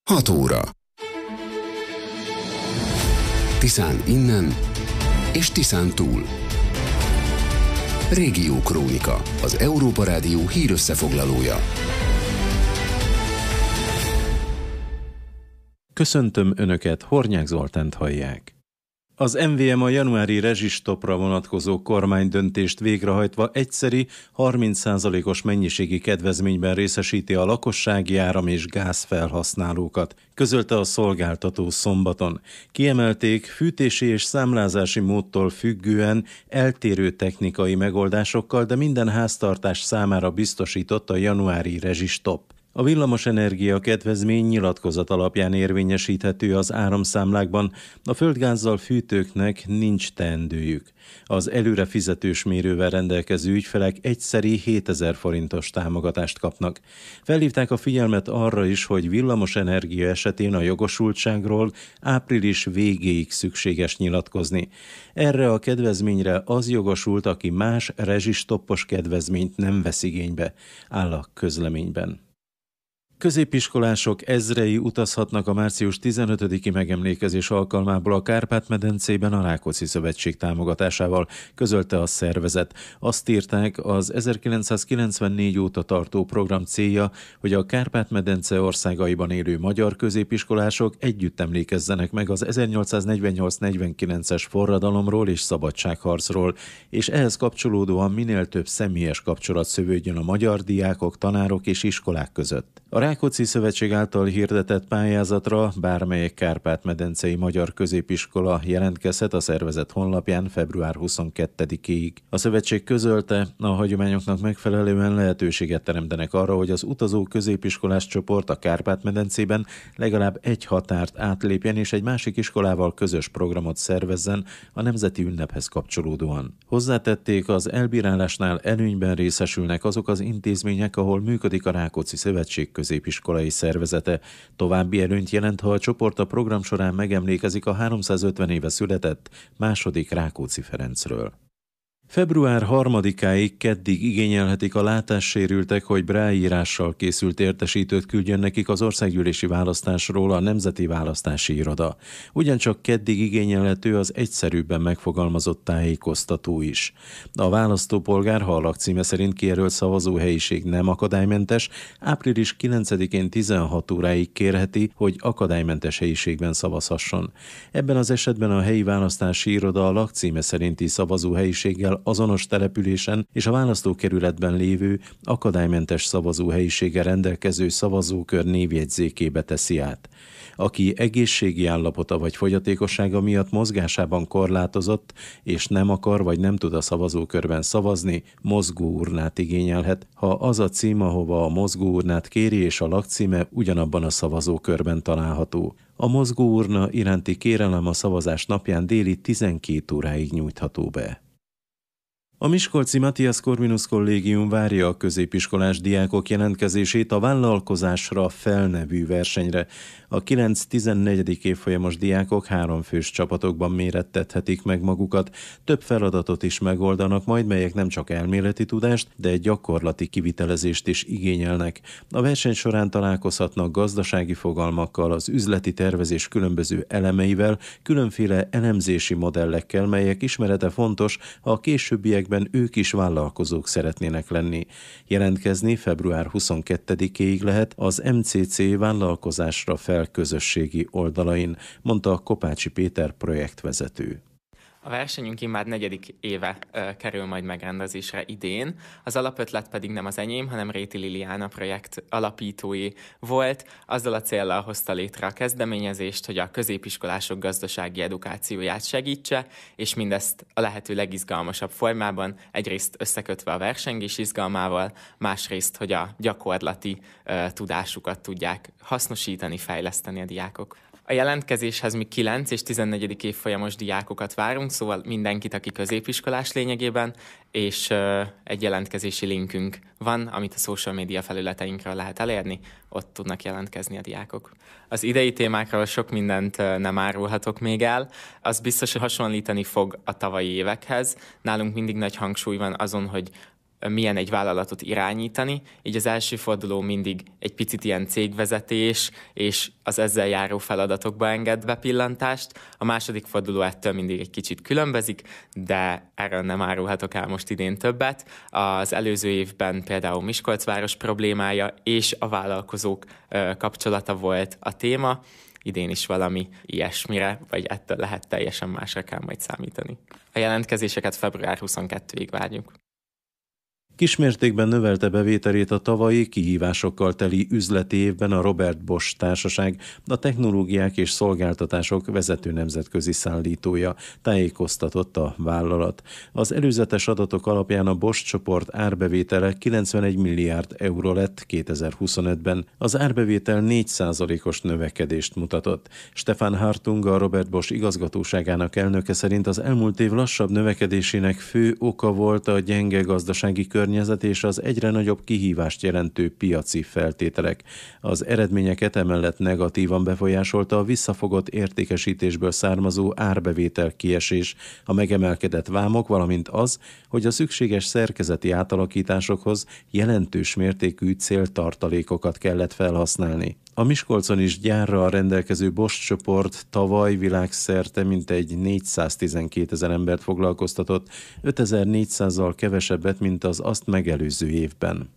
6 óra. Tiszán innen és Tiszán túl. Régiókrónika, az Európa Rádió hírösszefoglalója. Köszöntöm Önöket, Hornyák Zoltánt hallják. Az MVM a januári rezsistopra vonatkozó kormánydöntést végrehajtva egyszeri 30%-os mennyiségi kedvezményben részesíti a lakossági áram- és gázfelhasználókat, közölte a szolgáltató szombaton. Kiemelték, fűtési és számlázási módtól függően eltérő technikai megoldásokkal, de minden háztartás számára biztosított a januári rezsistop. A villamosenergia kedvezmény nyilatkozat alapján érvényesíthető az áramszámlákban, a földgázzal fűtőknek nincs teendőjük. Az előre fizetős mérővel rendelkező ügyfelek egyszeri 7000 forintos támogatást kapnak. Felhívták a figyelmet arra is, hogy villamosenergia esetén a jogosultságról április végéig szükséges nyilatkozni. Erre a kedvezményre az jogosult, aki más rezsistoppos kedvezményt nem vesz igénybe, áll a közleményben. Középiskolások ezrei utazhatnak a március 15-i megemlékezés alkalmából a Kárpát-medencében a Rákóczi Szövetség támogatásával, közölte a szervezet. Azt írták, az 1994 óta tartó program célja, hogy a Kárpát-medence országaiban élő magyar középiskolások együtt emlékezzenek meg az 1848-49-es forradalomról és szabadságharcról, és ehhez kapcsolódóan minél több személyes kapcsolat szövődjön a magyar diákok, tanárok és iskolák között. A Rákóczi Szövetség által hirdetett pályázatra bármelyik Kárpát-medencei magyar középiskola jelentkezhet a szervezet honlapján február 22-ig. A szövetség közölte, a hagyományoknak megfelelően lehetőséget teremtenek arra, hogy az utazó középiskolás csoport a Kárpát-medencében legalább egy határt átlépjen és egy másik iskolával közös programot szervezzen a nemzeti ünnephez kapcsolódóan. Hozzátették, az elbírálásnál előnyben részesülnek azok az intézmények, ahol működik a Rákóczi Szövetség középiskolai szervezete. További előnyt jelent, ha a csoport a program során megemlékezik a 350 éve született második Rákóczi Ferencről. Február 3-áig keddig igényelhetik a látássérültek, hogy braille-írással készült értesítőt küldjön nekik az országgyűlési választásról a Nemzeti Választási Iroda. Ugyancsak keddig igényelhető az egyszerűbben megfogalmazott tájékoztató is. A választópolgár, ha a lakcíme szerint kijelölt szavazóhelyiség nem akadálymentes, április 9-én 16 óráig kérheti, hogy akadálymentes helyiségben szavazhasson. Ebben az esetben a helyi választási iroda a lakcíme szerinti szavazóhelyiséggel azonos településen és a választókerületben lévő akadálymentes szavazóhelyiséggel rendelkező szavazókör névjegyzékébe teszi át. Aki egészségi állapota vagy fogyatékossága miatt mozgásában korlátozott, és nem akar vagy nem tud a szavazókörben szavazni, mozgóurnát igényelhet, ha az a cím, ahova a mozgóurnát kéri, és a lakcíme ugyanabban a szavazókörben található. A mozgóurna iránti kérelem a szavazás napján déli 12 óráig nyújtható be. A miskolci Matthias Corvinus Kollégium várja a középiskolás diákok jelentkezését a Vállalkozásra fel nevű versenyre. A 9-14. évfolyamos diákok 3 fős csapatokban mérettethetik meg magukat, több feladatot is megoldanak majd, melyek nem csak elméleti tudást, de egy gyakorlati kivitelezést is igényelnek. A verseny során találkozhatnak gazdasági fogalmakkal, az üzleti tervezés különböző elemeivel, különféle elemzési modellekkel, melyek ismerete fontos, ha a későbbiekben ők is vállalkozók szeretnének lenni. Jelentkezni február 22-ig lehet az MCC Vállalkozásra fel közösségi oldalain, mondta Kopácsi Péter projektvezető. A versenyünk immár 4. éve kerül majd megrendezésre idén. Az alapötlet pedig nem az enyém, hanem Réti Liliana projekt alapítói volt. Azzal a céllal hozta létre a kezdeményezést, hogy a középiskolások gazdasági edukációját segítse, és mindezt a lehető legizgalmasabb formában, egyrészt összekötve a versengés izgalmával, másrészt, hogy a gyakorlati tudásukat tudják hasznosítani, fejleszteni a diákok. A jelentkezéshez mi 9 és 14. évfolyamos diákokat várunk, szóval mindenkit, aki középiskolás lényegében, és egy jelentkezési linkünk van, amit a social media felületeinkről lehet elérni, ott tudnak jelentkezni a diákok. Az idei témákról sok mindent nem árulhatok még el, az biztos, hogy hasonlítani fog a tavalyi évekhez. Nálunk mindig nagy hangsúly van azon, hogy milyen egy vállalatot irányítani. Így az első forduló mindig egy picit ilyen cégvezetés, és az ezzel járó feladatokba enged bepillantást. A második forduló ettől mindig egy kicsit különbözik, de erről nem árulhatok el most idén többet. Az előző évben például Miskolc város problémája és a vállalkozók kapcsolata volt a téma. Idén is valami ilyesmire, vagy ettől lehet teljesen másra kell majd számítani. A jelentkezéseket február 22-ig várjuk. Kismértékben növelte bevételét a tavalyi kihívásokkal teli üzleti évben a Robert Bosch társaság, a technológiák és szolgáltatások vezető nemzetközi szállítója, tájékoztatott a vállalat. Az előzetes adatok alapján a Bosch csoport árbevétele 91 milliárd euró lett 2025-ben. Az árbevétel 4%-os növekedést mutatott. Stefan Hartung, a Robert Bosch igazgatóságának elnöke szerint az elmúlt év lassabb növekedésének fő oka volt a gyenge gazdasági környezet és az egyre nagyobb kihívást jelentő piaci feltételek. Az eredményeket emellett negatívan befolyásolta a visszafogott értékesítésből származó árbevétel kiesés, a megemelkedett vámok, valamint az, hogy a szükséges szerkezeti átalakításokhoz jelentős mértékű céltartalékokat kellett felhasználni. A Miskolcon is gyárral rendelkező Bosch csoport tavaly világszerte mintegy 412 000 embert foglalkoztatott, 5400-zal kevesebbet, mint az azt megelőző évben.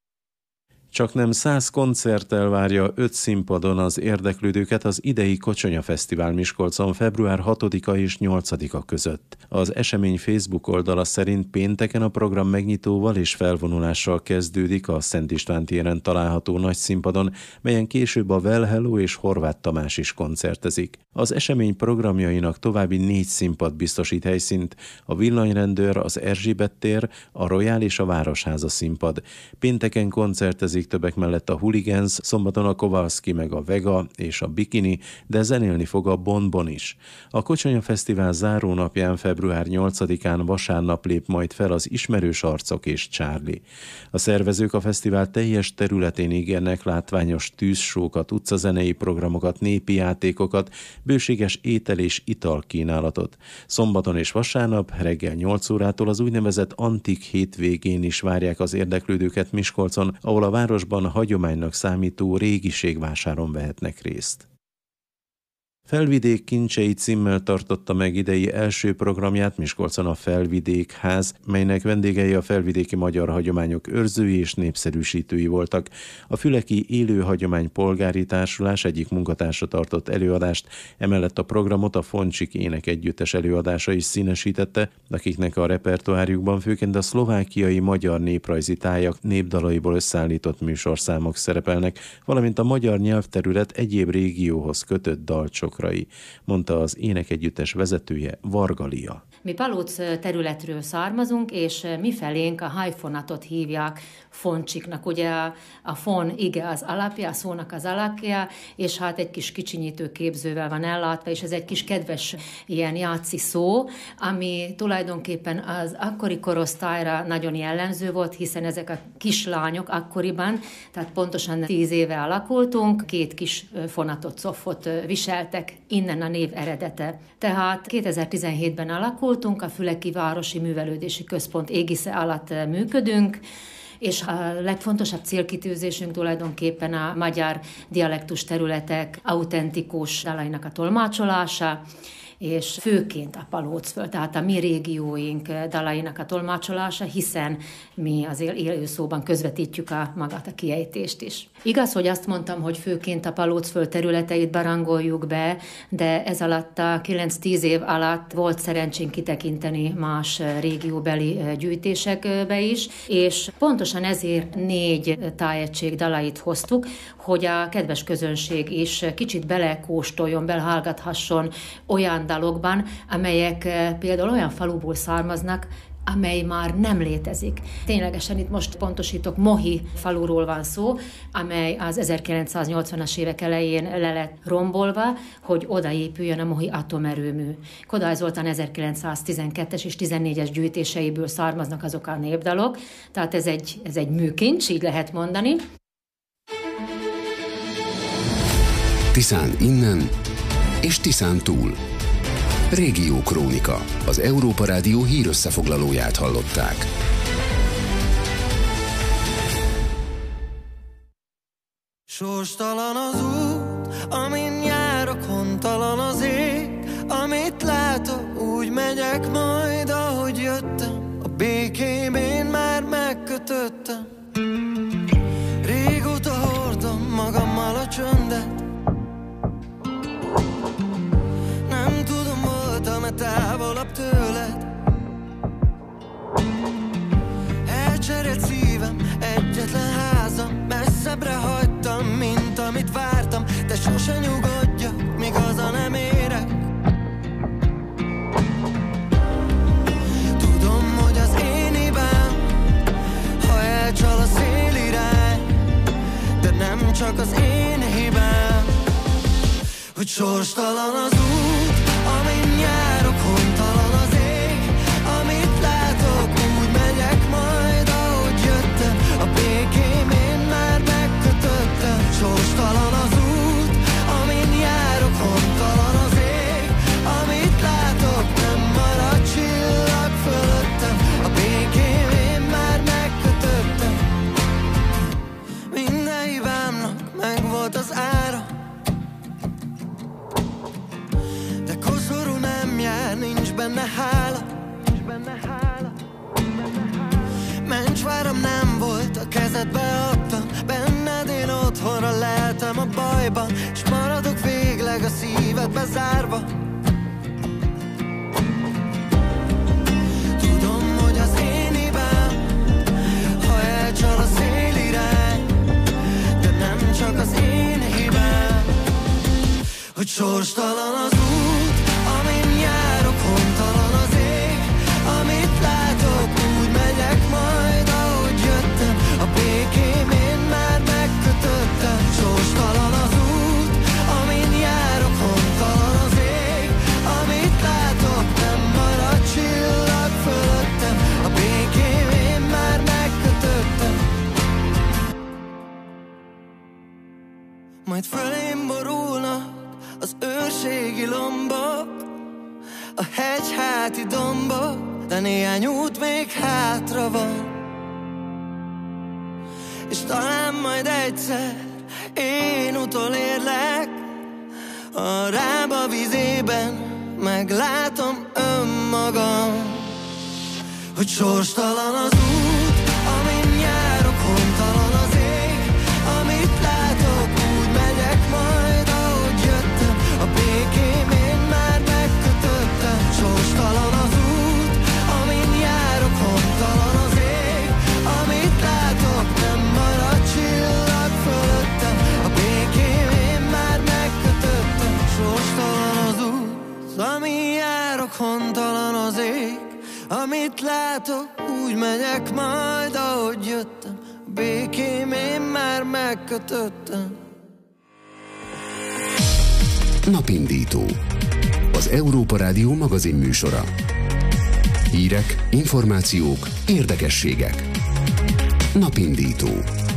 Csaknem 100 koncerttel várja 5 színpadon az érdeklődőket az idei Kocsonya Fesztivál Miskolcon február 6-a és 8-a között. Az esemény Facebook oldala szerint pénteken a program megnyitóval és felvonulással kezdődik a Szent István téren található nagy színpadon, melyen később a Well Hello és Horváth Tamás is koncertezik. Az esemény programjainak további 4 színpad biztosít helyszínt, a Villanyrendőr, az Erzsébet tér, a Royal és a Városháza színpad. Pénteken koncertezik többek mellett a Hooligans, szombaton a Kowalski meg a Vega és a Bikini, de zenélni fog a Bonbon is. A Kocsonya Fesztivál zárónapján február 8-án vasárnap lép majd fel az Ismerős arcok és Charlie. A szervezők a fesztivál teljes területén ígérnek látványos tűzsókat, utcazenei programokat, népi játékokat, bőséges étel és ital kínálatot. Szombaton és vasárnap reggel 8 órától az úgynevezett antik hétvégén is várják az érdeklődőket Miskolcon, ahol a városban hagyománynak számító régiségvásáron vehetnek részt. Felvidék kincsei címmel tartotta meg idei első programját Miskolcon a Felvidék Ház, melynek vendégei a felvidéki magyar hagyományok őrzői és népszerűsítői voltak. A Füleki Élő Hagyomány Polgári Társulás egyik munkatársa tartott előadást, emellett a programot a Foncsik Ének Együttes előadása is színesítette, akiknek a repertoárjukban főként a szlovákiai magyar néprajzi tájak népdalaiból összeállított műsorszámok szerepelnek, valamint a magyar nyelvterület egyéb régióhoz kötött dalcsok, mondta az énekegyüttes vezetője, Varga Lia. Mi Palóc területről származunk, és mifelénk a hájfonatot hívják Foncsiknak. Ugye a fon ige az alapja, a szónak az alapja, és hát egy kis kicsinyítő képzővel van ellátva, és ez egy kis kedves ilyen játszi szó, ami tulajdonképpen az akkori korosztályra nagyon jellemző volt, hiszen ezek a kislányok akkoriban, tehát pontosan 10 éve alakultunk, 2 kis fonatot, coffot viseltek, innen a név eredete. Tehát 2017-ben alakultunk, a Füleki Városi Művelődési Központ égisze alatt működünk, és a legfontosabb célkitűzésünk tulajdonképpen a magyar dialektus területek autentikus dalainak a tolmácsolása, és főként a Palócföld, tehát a mi régióink dalainak a tolmácsolása, hiszen mi az élő szóban közvetítjük magát a kiejtést is. Igaz, hogy azt mondtam, hogy főként a Palócföld területeit barangoljuk be, de ez alatt a 9-10 év alatt volt szerencsénk kitekinteni más régióbeli gyűjtésekbe is, és pontosan ezért 4 tájegység dalait hoztuk, hogy a kedves közönség is kicsit belekóstoljon, belehallgathasson olyan dalokban, amelyek például olyan faluból származnak, amely már nem létezik. Ténylegesen itt most pontosítok, Mohi faluról van szó, amely az 1980-as évek elején le lett rombolva, hogy odaépüljön a Mohi atomerőmű. Kodály Zoltán 1912-es és 14-es gyűjtéseiből származnak azok a népdalok, tehát ez egy műkincs, így lehet mondani. Tiszán innen és Tiszán túl. Régió Krónika. Az Európa Rádió hírösszefoglalóját hallották. Sorstalan az út, amin járok, hontalan az ég, amit látok, úgy megyek majd, ahogy jöttem. A békém én már megkötöttem. Régóta hordom magammal a csöndet. Nem tudom, voltam-e távolabb tőled. Elcserélt szívem, egyetlen házam, messzebbre hagytam, mint amit vártam, de sose nyugodjak, míg haza nem érek. Tudom, hogy az én hibám, ha elcsal a szélirány, de nem csak az én hibám, hogy sorstalan az út, amin járok, hontalan az ég, amit látok, úgy megyek majd, ahogy jöttem. A békém én már megkötöttem. Sorstalan az út, amin járok, hontalan az ég, amit látok, nem marad csillag fölöttem. A békém én már megkötöttem. Minden hibámnak megvolt az ára, de koszorú nem jár, nincs benne hála. Mencsváram nem volt, a kezedbe adtam, benned én otthonra leltem a bajban, s maradok végleg a szívedbe zárva. Tudom, hogy az én hibám, ha elcsal a szélirány, de nem csak az én hibám, hogy sorstalan az út, amin járok, hontalan az ég, amit látok, úgy megyek majd, ahogy jöttem. A békém én már megkötöttem. Sorstalan az út, amin járok, hontalan az ég, amit látok, nem marad csillag fölöttem. A békém én már megkötöttem. Majd fölém borulnak az őrségi lombok, a hegyháti dombok, de néhány út még hátra van. És talán majd egyszer én utolérlek, a Rába vizében meglátom önmagam, hogy sorstalan az út, amin járok, hontalan az ég, amit látok, úgy megyek majd, ahogy jöttem. A békém én már megkötöttem. Sorstalan az út, amin járok, hontalan az ég, amit látok, nem marad csillag fölöttem. A békém én már megkötöttem. Sorstalan az út, amin járok, hontalan az ég, amit látok, úgy megyek majd, ahogy jöttem. A békém én már megkötöttem. Napindító. Az Európa Rádió magazin műsora. Hírek, információk, érdekességek. Napindító.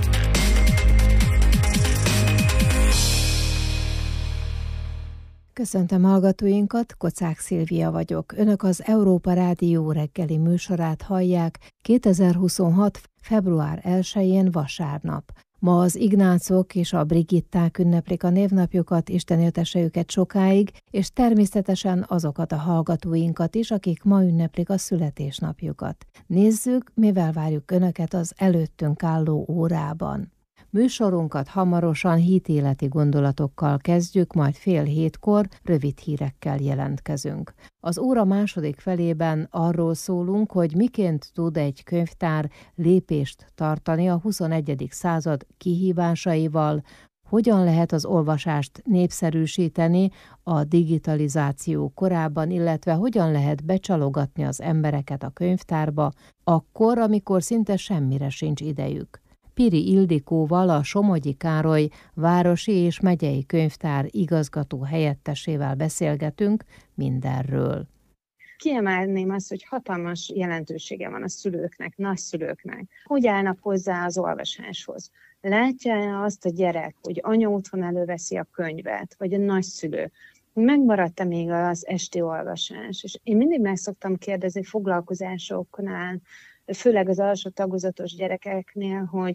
Köszöntöm hallgatóinkat, Kocák Szilvia vagyok. Önök az Európa Rádió reggeli műsorát hallják 2026. február 1-én vasárnap. Ma az Ignácok és a Brigitták ünneplik a névnapjukat, Isten éltesse őket sokáig, és természetesen azokat a hallgatóinkat is, akik ma ünneplik a születésnapjukat. Nézzük, mivel várjuk Önöket az előttünk álló órában. Műsorunkat hamarosan hitéleti gondolatokkal kezdjük, majd 6:30 rövid hírekkel jelentkezünk. Az óra második felében arról szólunk, hogy miként tud egy könyvtár lépést tartani a 21. század kihívásaival, hogyan lehet az olvasást népszerűsíteni a digitalizáció korában, illetve hogyan lehet becsalogatni az embereket a könyvtárba, akkor, amikor szinte semmire sincs idejük. Piri Ildikóval, a Somogyi Károly városi és megyei könyvtár igazgató helyettesével beszélgetünk mindenről. Kiemelném azt, hogy hatalmas jelentősége van a szülőknek, nagyszülőknek. Hogy állnak hozzá az olvasáshoz? Látja azt a gyerek, hogy anya otthon előveszi a könyvet, vagy a nagyszülő? Megmaradt-e még az esti olvasás? És én mindig meg szoktam kérdezni foglalkozásoknál, főleg az alsó tagozatos gyerekeknél, hogy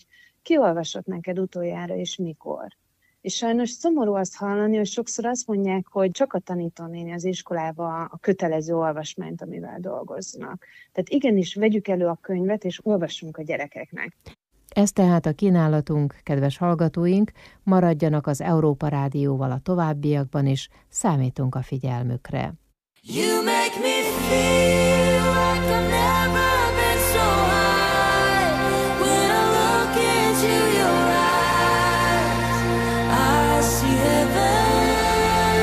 Ki olvasott neked utoljára és mikor? És sajnos szomorú azt hallani, hogy sokszor azt mondják, hogy csak a tanítónéni az iskolában a kötelező olvasmányt, amivel dolgoznak. Tehát igenis vegyük elő a könyvet, és olvassunk a gyerekeknek. Ez tehát a kínálatunk, kedves hallgatóink, maradjanak az Európa Rádióval a továbbiakban is, számítunk a figyelmükre. You make me feel like I've never been so high. When I look into your eyes, I see heaven.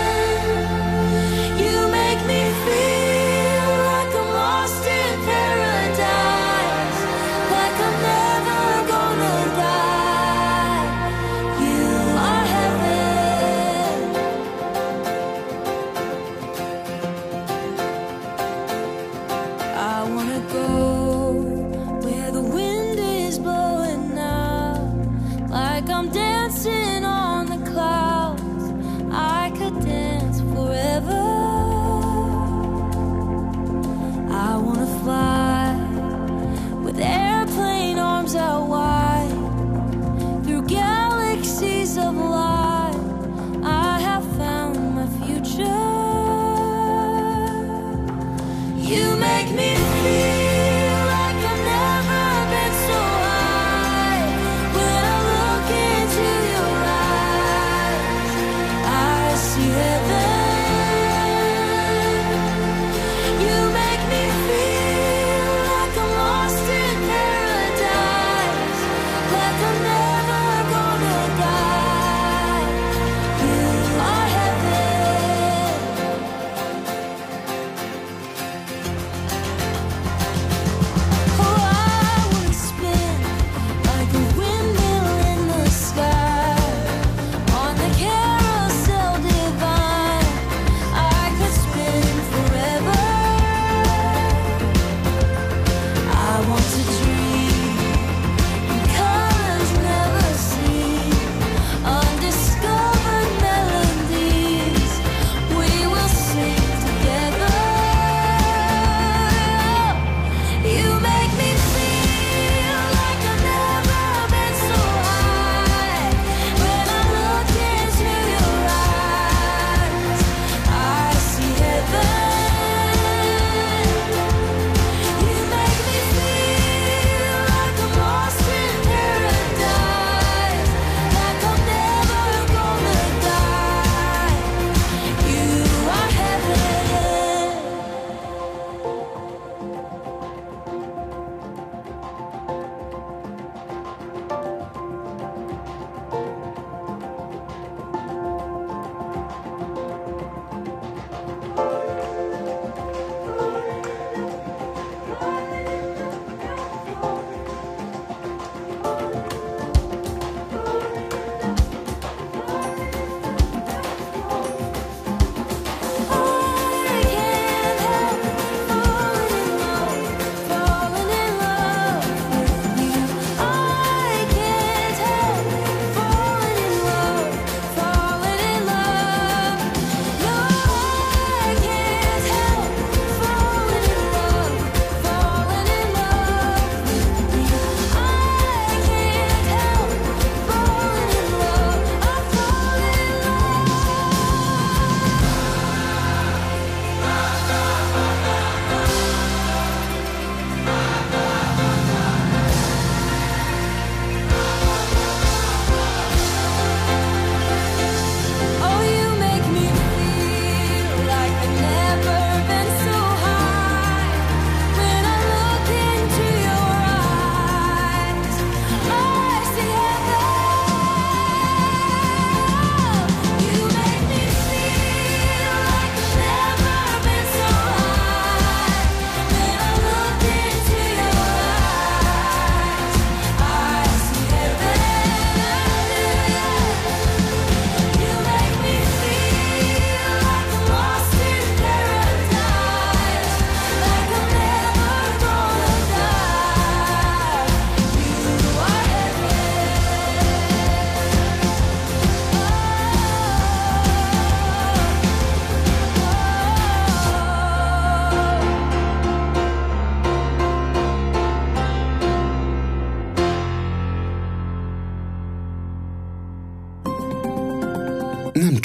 You make me feel like I'm lost in paradise, like I'm never gonna die. You are heaven. I wanna go where the wind is blowing now, like I'm dancing on the clouds. I could dance forever. I wanna fly with airplane arms out wide through galaxies of light. I have found my future. You make me feel like I've never been so high. When I look into your eyes, I see heaven. You make me feel like I'm lost in paradise, like I'm never gonna die. You are heaven. Oh, I would spin like a windmill in the sky, on the carousel divine. I could spin forever. I want to dream in colors never seen, undiscovered melodies we will sing together. You make me feel like I've never been so high. When I look into your eyes, I see heaven. You make me feel like I'm lost in paradise, like I'm never gonna die. You are heaven. I can't help falling in love with you. I can't help falling in love. No, I can't help falling in love with you. I can't help falling in love. I fall in Oh, you make me feel like I've never been so high. When I look into your eyes, I see heaven. You make me feel like I've never been so high. When I look into your eyes, I see heaven. You make me feel like I'm lost in paradise,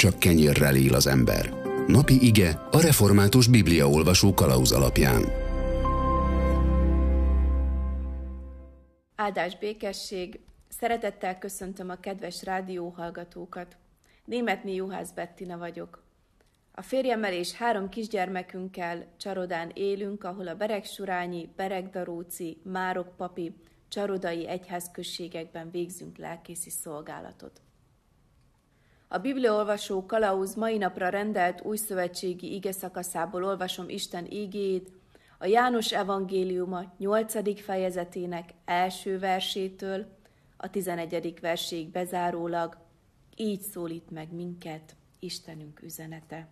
csak kenyérrel él az ember. Napi ige a református bibliaolvasó kalauz alapján. Áldás, békesség! Szeretettel köszöntöm a kedves rádióhallgatókat. Németné Juhász Bettina vagyok. A férjemmel és 3 kisgyermekünkkel Csarodán élünk, ahol a Beregsurányi, Beregdaróci, Márokpapi, Csarodai egyházközségekben végzünk lelkészi szolgálatot. A bibliaolvasó kalauz mai napra rendelt újszövetségi igeszakaszából olvasom Isten ígéjét, a János evangéliuma 8. fejezetének első versétől a 11. verséig bezárólag, így szólít meg minket Istenünk üzenete.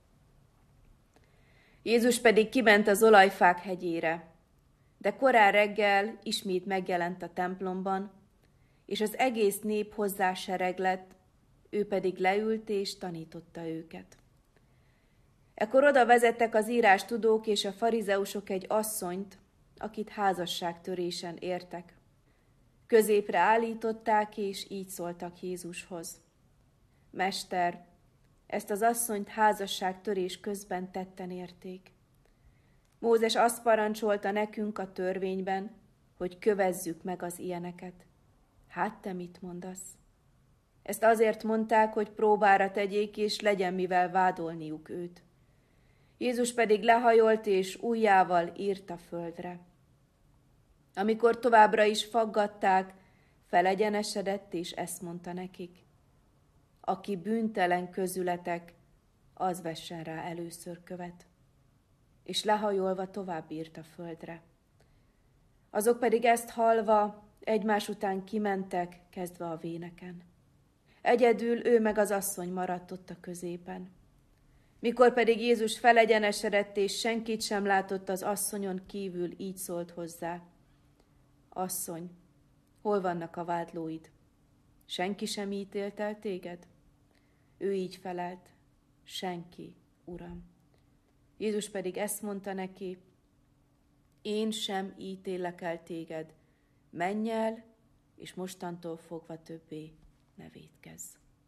Jézus pedig kiment az Olajfák hegyére, de korán reggel ismét megjelent a templomban, és az egész nép hozzá sereglett, ő pedig leült és tanította őket. Ekkor oda vezettek az írástudók és a farizeusok egy asszonyt, akit házasságtörésen értek. Középre állították, és így szóltak Jézushoz. Mester, ezt az asszonyt házasságtörés közben tetten érték. Mózes azt parancsolta nekünk a törvényben, hogy kövezzük meg az ilyeneket. Hát te mit mondasz? Ezt azért mondták, hogy próbára tegyék, és legyen mivel vádolniuk őt. Jézus pedig lehajolt, és ujjával írt a földre. Amikor továbbra is faggatták, felegyenesedett, és ezt mondta nekik. Aki bűntelen közületek, az vessen rá először követ. És lehajolva tovább írt a földre. Azok pedig ezt hallva egymás után kimentek, kezdve a véneken. Egyedül ő meg az asszony maradt ott a középen. Mikor pedig Jézus felegyenesedett, és senkit sem látott az asszonyon kívül, így szólt hozzá. Asszony, hol vannak a vádlóid? Senki sem ítélt el téged? Ő így felelt, senki, Uram. Jézus pedig ezt mondta neki, én sem ítélek el téged, menj el, és mostantól fogva többé ne vétkezz.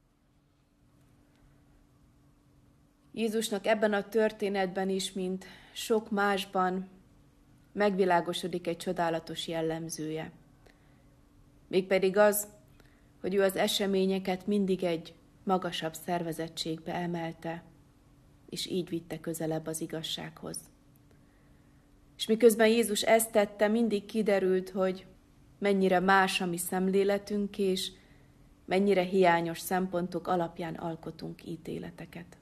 Jézusnak ebben a történetben is, mint sok másban, megvilágosodik egy csodálatos jellemzője. Mégpedig az, hogy ő az eseményeket mindig egy magasabb szervezettségbe emelte, és így vitte közelebb az igazsághoz. És miközben Jézus ezt tette, mindig kiderült, hogy mennyire más a mi szemléletünk, és mennyire hiányos szempontok alapján alkotunk ítéleteket.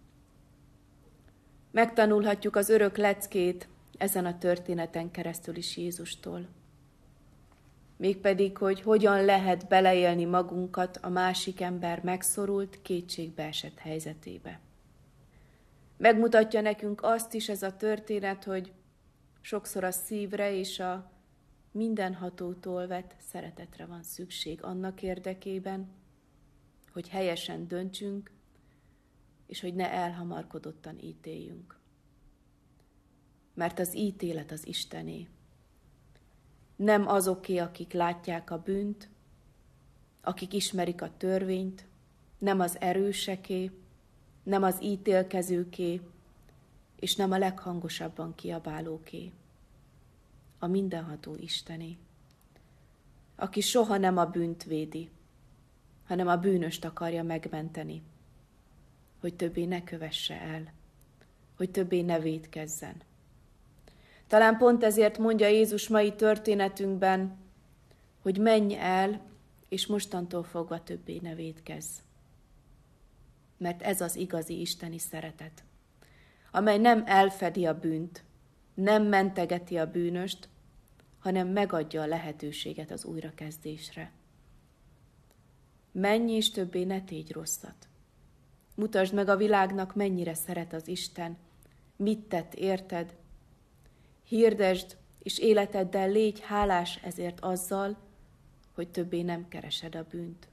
Megtanulhatjuk az örök leckét ezen a történeten keresztül is Jézustól. Mégpedig, hogy hogyan lehet beleélni magunkat a másik ember megszorult, kétségbeesett helyzetébe. Megmutatja nekünk azt is ez a történet, hogy sokszor a szívre és a mindenhatótól vett szeretetre van szükség annak érdekében, hogy helyesen döntsünk, és hogy ne elhamarkodottan ítéljünk. Mert az ítélet az Istené. Nem azoké, akik látják a bűnt, akik ismerik a törvényt, nem az erőseké, nem az ítélkezőké, és nem a leghangosabban kiabálóké. A mindenható Istené, aki soha nem a bűnt védi, hanem a bűnöst akarja megmenteni, hogy többé ne kövesse el, hogy többé ne vétkezzen. Talán pont ezért mondja Jézus mai történetünkben, hogy menj el, és mostantól fogva többé ne vétkezz. Mert ez az igazi isteni szeretet, amely nem elfedi a bűnt, nem mentegeti a bűnöst, hanem megadja a lehetőséget az újrakezdésre. Menj és többé ne tégy rosszat. Mutasd meg a világnak, mennyire szeret az Isten, mit tett érted. Hirdesd, és életeddel légy hálás ezért azzal, hogy többé nem keresed a bűnt.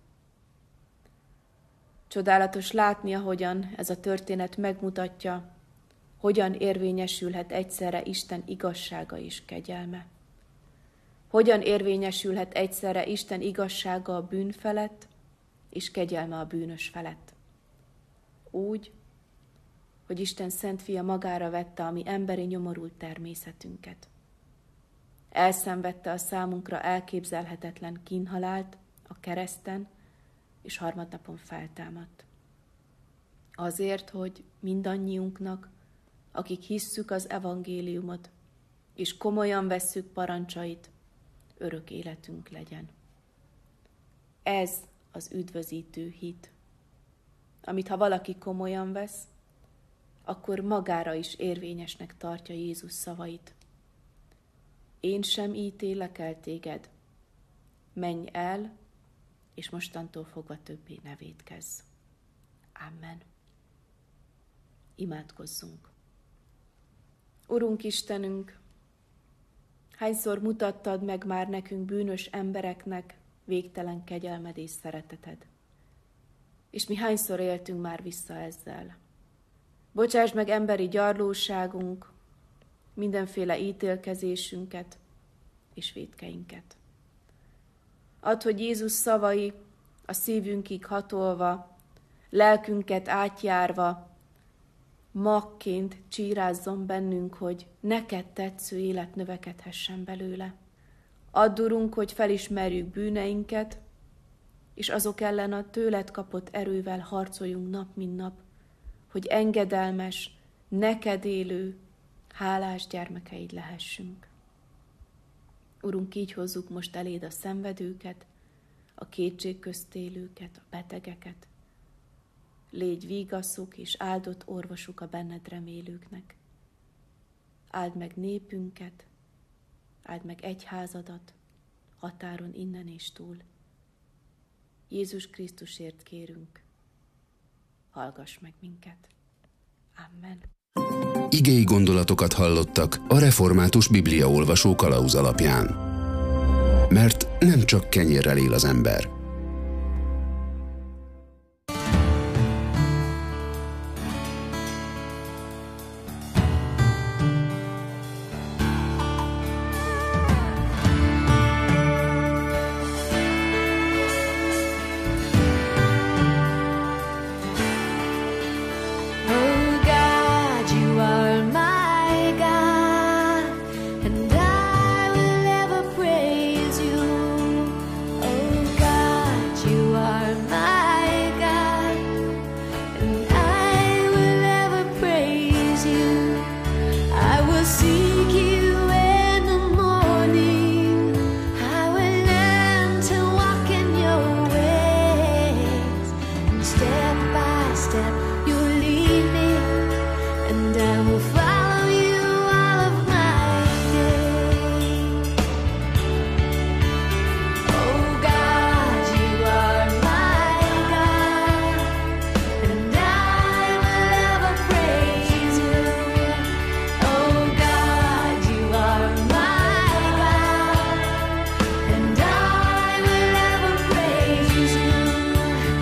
Csodálatos látni, ahogyan ez a történet megmutatja, hogyan érvényesülhet egyszerre Isten igazsága és kegyelme. Hogyan érvényesülhet egyszerre Isten igazsága a bűn felett, és kegyelme a bűnös felett. úgy, hogy Isten Szent Fia magára vette a mi emberi nyomorult természetünket. Elszenvedte a számunkra elképzelhetetlen kínhalált a kereszten, és harmadnapon feltámadt. Azért, hogy mindannyiunknak, akik hisszük az evangéliumot, és komolyan vesszük parancsait, örök életünk legyen. Ez az üdvözítő hit, amit ha valaki komolyan vesz, akkor magára is érvényesnek tartja Jézus szavait. Én sem ítélek el téged, menj el, és mostantól fogva többé ne vétkezz. Amen. Imádkozzunk. Urunk Istenünk, hányszor mutattad meg már nekünk bűnös embereknek végtelen kegyelmed és szereteted? És mi hányszor éltünk már vissza ezzel? Bocsásd meg emberi gyarlóságunk, mindenféle ítélkezésünket és vétkeinket. Add, hogy Jézus szavai a szívünkig hatolva, lelkünket átjárva, magként csírázzon bennünk, hogy neked tetsző élet növekedhessen belőle. Add, Urunk, hogy felismerjük bűneinket, és azok ellen a tőled kapott erővel harcoljunk nap, mint nap, hogy engedelmes, neked élő, hálás gyermekeid lehessünk. Urunk, így hozzuk most eléd a szenvedőket, a kétség közt élőket, a betegeket. Légy vigaszuk és áldott orvosuk a benned remélőknek. Áld meg népünket, áld meg egyházadat, határon innen és túl. Jézus Krisztusért kérünk, hallgass meg minket. Amen. Igei gondolatokat hallottak a Református Bibliaolvasó kalauz alapján. Mert nem csak kenyérrel él az ember.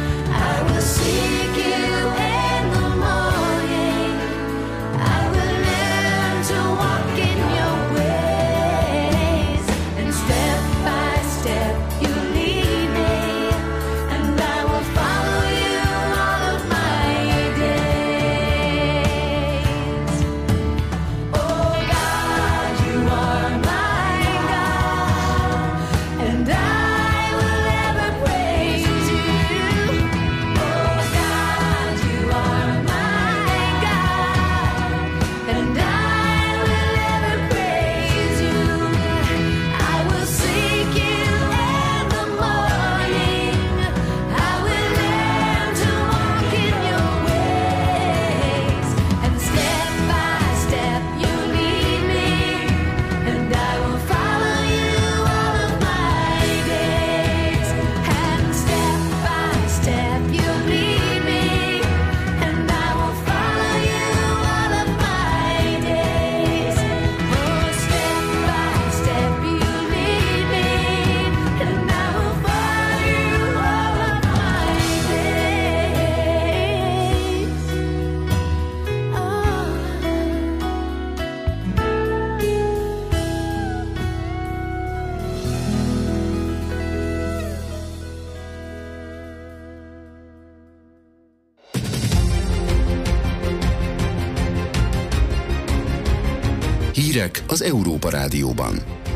I will Hírek az Európa Rádióban.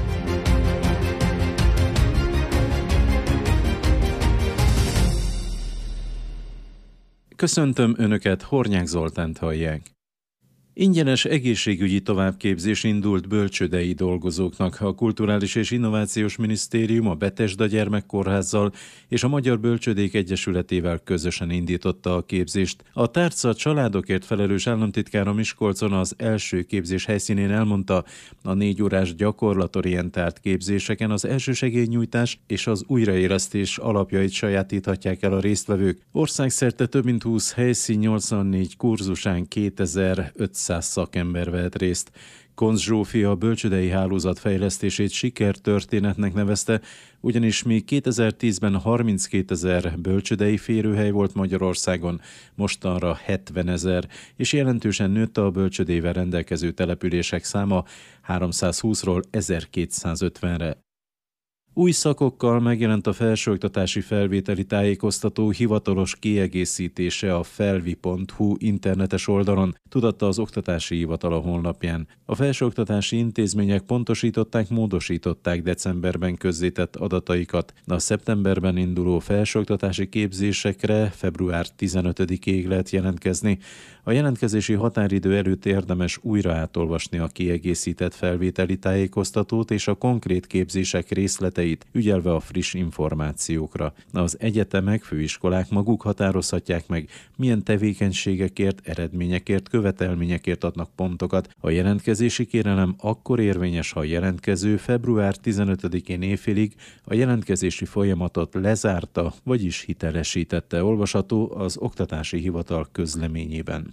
Köszöntöm Önöket, Hornyák Zoltánt hallják. Ingyenes egészségügyi továbbképzés indult bölcsődei dolgozóknak. A Kulturális és Innovációs Minisztérium a Betesda Gyermekkórházzal és a Magyar Bölcsődék Egyesületével közösen indította a képzést. A tárca családokért felelős államtitkára Miskolcon az első képzés helyszínén elmondta, a 4 órás gyakorlatorientált képzéseken az elsősegélynyújtás és az újraélesztés alapjait sajátíthatják el a résztvevők. Országszerte több mint 20 helyszín 84 kurzusán 2500 szakember vehet részt. Koncz Zsófia a bölcsődei hálózat fejlesztését sikertörténetnek nevezte, ugyanis még 2010-ben 32 000 bölcsődei férőhely volt Magyarországon, mostanra 70 000, és jelentősen nőtt a bölcsődével rendelkező települések száma 320-ról 1250-re. Új szakokkal megjelent a felsőoktatási felvételi tájékoztató hivatalos kiegészítése a felvi.hu internetes oldalon, tudatta az Oktatási Hivatal a honlapján. A felsőoktatási intézmények pontosították, módosították decemberben közzétett adataikat. A szeptemberben induló felsőoktatási képzésekre február 15-ig lehet jelentkezni. A jelentkezési határidő előtt érdemes újra átolvasni a kiegészített felvételi tájékoztatót és a konkrét képzések részleteit, ügyelve a friss információkra. Az egyetemek, főiskolák maguk határozhatják meg, milyen tevékenységekért, eredményekért, követelményekért adnak pontokat. A jelentkezési kérelem akkor érvényes, ha a jelentkező február 15-én éjfélig a jelentkezési folyamatot lezárta, vagyis hitelesítette, olvasható az Oktatási Hivatal közleményében.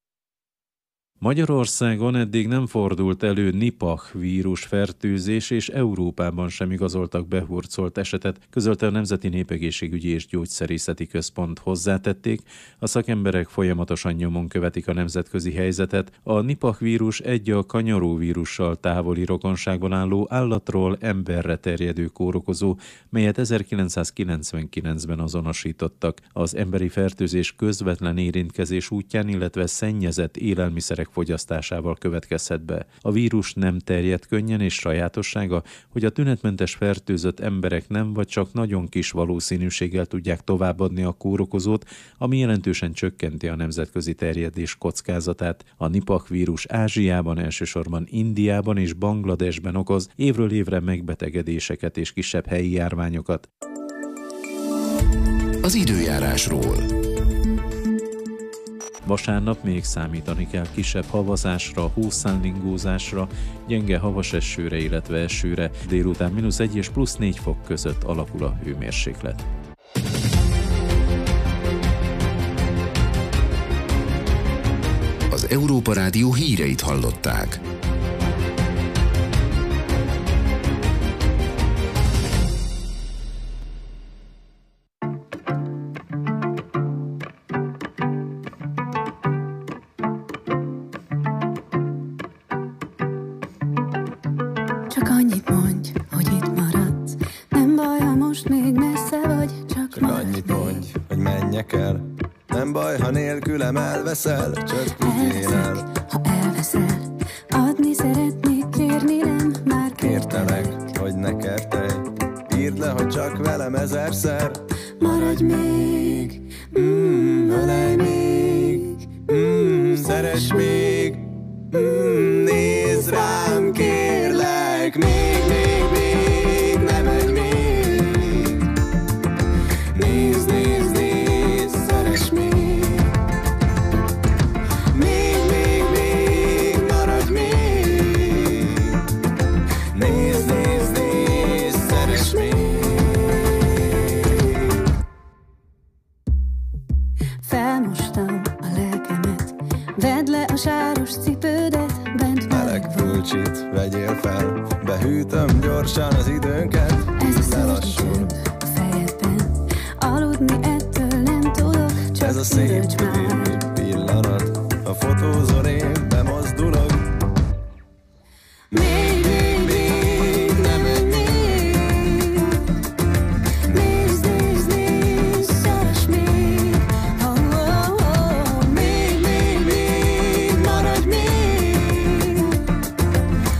Magyarországon eddig nem fordult elő Nipah vírusfertőzés, és Európában sem igazoltak behurcolt esetet, közölte a Nemzeti Népegészségügyi és Gyógyszerészeti Központ. Hozzátették, a szakemberek folyamatosan nyomon követik a nemzetközi helyzetet. A Nipah vírus egy a kanyaróvírussal távoli rokonságban álló állatról emberre terjedő kórokozó, melyet 1999-ben azonosítottak. Az emberi fertőzés közvetlen érintkezés útján, illetve szennyezett élelmiszerek fogyasztásával következhet be. A vírus nem terjed könnyen, és sajátossága, hogy a tünetmentes fertőzött emberek nem vagy csak nagyon kis valószínűséggel tudják továbbadni a kórokozót, ami jelentősen csökkenti a nemzetközi terjedés kockázatát. A Nipah vírus Ázsiában, elsősorban Indiában és Bangladesben okoz évről évre megbetegedéseket és kisebb helyi járványokat. Az időjárásról. Vasárnap még számítani kell kisebb havazásra, hószánlingózásra, gyenge havas esőre, illetve esőre. Délután -1 és +4 fok között alakul a hőmérséklet. Az Európa Rádió híreit hallották. Csak annyit mondj, hogy itt maradsz. Nem baj, ha most még messze vagy, csak annyit mondj, hogy menjek el. Nem baj, ha nélkülem elveszel, csak vigyél el. Ha elveszel, adni szeretnék, kérni nem, már kértelek, hogy ne kertelj. Írd le, hogy csak velem 1000-szer. Maradj még, ölelj még, szeress még, nézd rám, kérlek, még, ne menj még. Nézd, szeress még. Még, maradj még. Nézd, szeress még. felmostam a lelkemet. Vedd le a sáros cipődet, bent meleg pulcsit vegyél fel, behűtöm gyorsan az időnket. Ez a szörnyű a fejedben, aludni ettől nem tudok, csak ez a szép pillanat, a fotózon én bemozdulok. Még, nem menj még. Nézd, szeress még. Még, maradj még.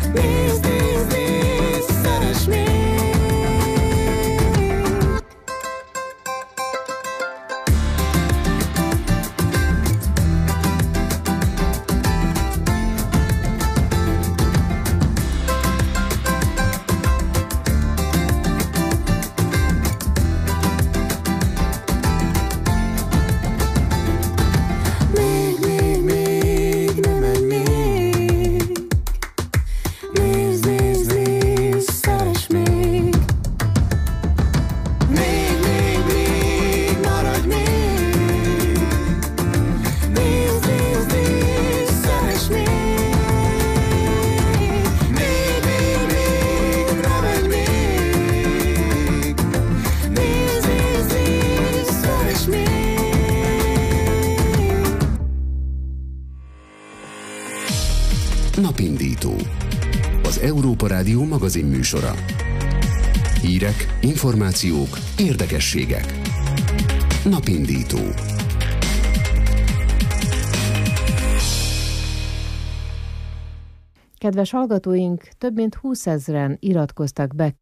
Napindító. Az Európa Rádió magazin műsora. Hírek, információk, érdekességek. Napindító. Kedves hallgatóink, több mint 20 000-en iratkoztak be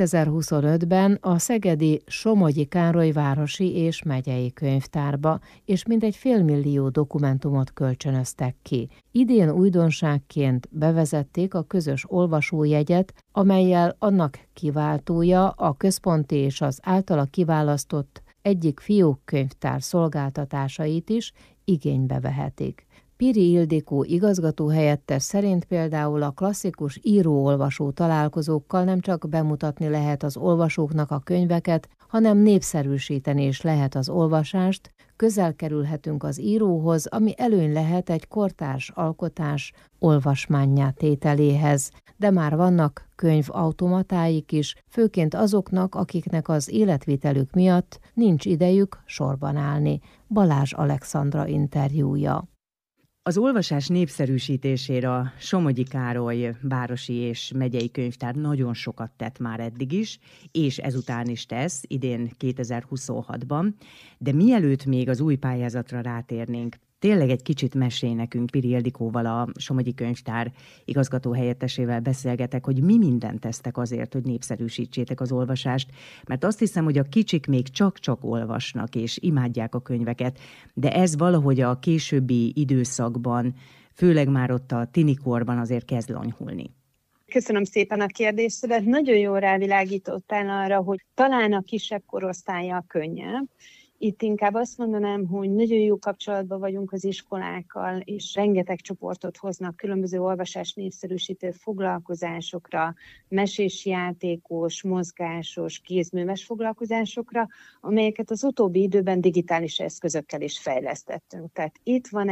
2025-ben a szegedi Somogyi Károly városi és megyei könyvtárba, és mintegy 500 000 dokumentumot kölcsönöztek ki. Idén újdonságként bevezették a közös olvasójegyet, amellyel annak kiváltója a központi és az általa kiválasztott egyik fiókkönyvtár szolgáltatásait is igénybe vehetik. Piri Ildikó igazgatóhelyettes szerint például a klasszikus író-olvasó találkozókkal nem csak bemutatni lehet az olvasóknak a könyveket, hanem népszerűsíteni is lehet az olvasást, közel kerülhetünk az íróhoz, ami előny lehet egy kortárs alkotás olvasmánnyá tételéhez. De már vannak könyvautomatáik is, főként azoknak, akiknek az életvitelük miatt nincs idejük sorban állni. Balázs Alexandra interjúja. Az olvasás népszerűsítésére a Somogyi Károly városi és megyei könyvtár nagyon sokat tett már eddig is, és ezután is tesz, idén 2026-ban, de mielőtt még az új pályázatra rátérnénk, tényleg egy kicsit mesélj nekünk, Piri Ildikóval, a Somogyi Könyvtár igazgatóhelyettesével beszélgetek, hogy mi mindent tesztek azért, hogy népszerűsítsétek az olvasást, mert azt hiszem, hogy a kicsik még csak-csak olvasnak és imádják a könyveket, de ez valahogy a későbbi időszakban, főleg már ott a tinikorban azért kezd lanyhulni. Köszönöm szépen a kérdést, nagyon jól rávilágítottál arra, hogy talán a kisebb korosztállyal könnyebb. Itt inkább azt mondanám, hogy nagyon jó kapcsolatban vagyunk az iskolákkal, és rengeteg csoportot hoznak különböző olvasás népszerűsítő foglalkozásokra, mesés játékos, mozgásos, kézműves foglalkozásokra, amelyeket az utóbbi időben digitális eszközökkel is fejlesztettünk. Tehát itt van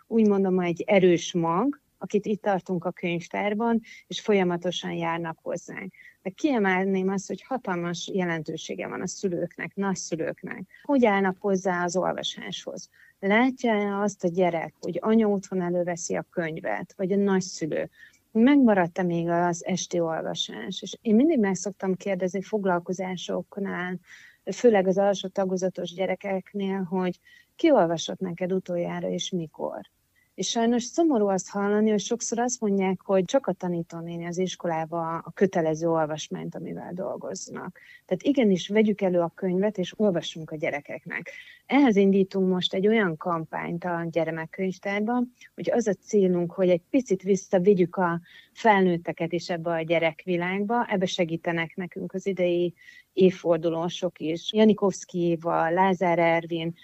egy erős mag, akit itt tartunk a könyvtárban, és folyamatosan járnak hozzánk. De kiemelném azt, hogy hatalmas jelentősége van a szülőknek, nagyszülőknek. Hogy állnak hozzá az olvasáshoz? Látja azt a gyerek, hogy anya otthon előveszi a könyvet, vagy a nagyszülő, megmaradt-e még az esti olvasás? És én mindig meg szoktam kérdezni foglalkozásoknál, főleg az alsó tagozatos gyerekeknél, hogy ki olvasott neked utoljára, és mikor? És sajnos szomorú azt hallani, hogy sokszor azt mondják, hogy csak a tanítónéni az iskolában a kötelező olvasmányt, amivel dolgoznak. Tehát igenis vegyük elő a könyvet, és olvassunk a gyerekeknek. Ehhez indítunk most egy olyan kampányt a gyermekkönyvtárban, hogy az a célunk, hogy egy picit visszavigyük a felnőtteket is ebbe a gyerekvilágba, ebbe segítenek nekünk az idei évfordulósok is. Janikovszki Éva, Lázár Ervin,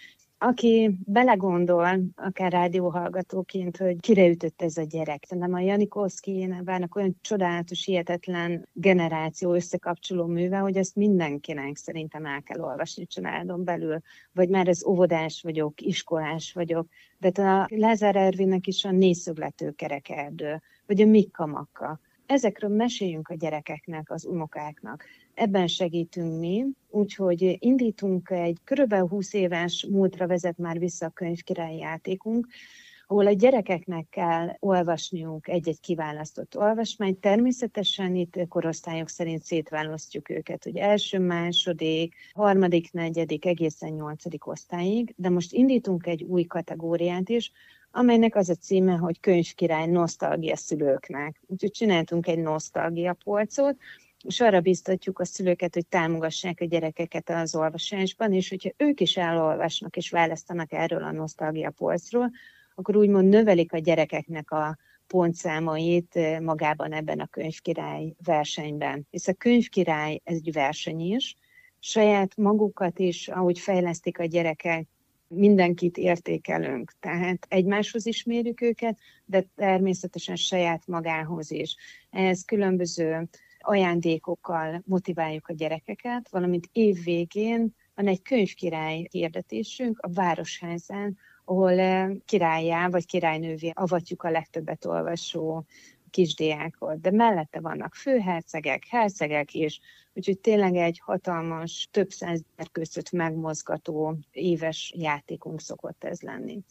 aki belegondol, akár rádióhallgatóként, hogy kire ütött ez a gyerek. Szerintem a Janikovszki Évának olyan csodálatos, hihetetlen generáció összekapcsoló műve, hogy ezt mindenkinek szerintem el kell olvasni családon belül. Vagy már az óvodás vagyok, iskolás vagyok, de a Lázár Ervinnek is a Négyszöglető kerekerdő, vagy a Mikka Makka. Ezekről meséljünk a gyerekeknek, az unokáknak. Ebben segítünk mi, úgyhogy indítunk egy körülbelül 20 éves múltra vezet már vissza a könyvkirályi játékunk, ahol a gyerekeknek kell olvasniuk egy-egy kiválasztott olvasmányt. Természetesen itt korosztályok szerint szétválasztjuk őket, hogy első, második, harmadik, negyedik, egészen 8. osztályig, de most indítunk egy új kategóriát is, amelynek az a címe, hogy Könyvkirály nosztalgia szülőknek. Úgyhogy csináltunk egy nosztalgia polcot, és arra biztatjuk a szülőket, hogy támogassák a gyerekeket az olvasásban, és hogyha ők is elolvasnak és választanak erről a nosztalgia polcról, akkor úgymond növelik a gyerekeknek a pontszámait magában ebben a Könyvkirály versenyben. Hisz a Könyvkirály ez egy verseny is, saját magukat is, ahogy fejlesztik a gyerekek, mindenkit értékelünk, tehát egymáshoz is mérjük őket, de természetesen saját magához is. Ehhez különböző ajándékokkal motiváljuk a gyerekeket, valamint év végén van egy könyvkirály hirdetésünk a Városházán, ahol királlyá vagy királynővé avatjuk a legtöbbet olvasó kisdiákot, de mellette vannak főhercegek, hercegek is, úgyhogy tényleg egy hatalmas, több száz között megmozgató éves játékunk szokott ez lenni.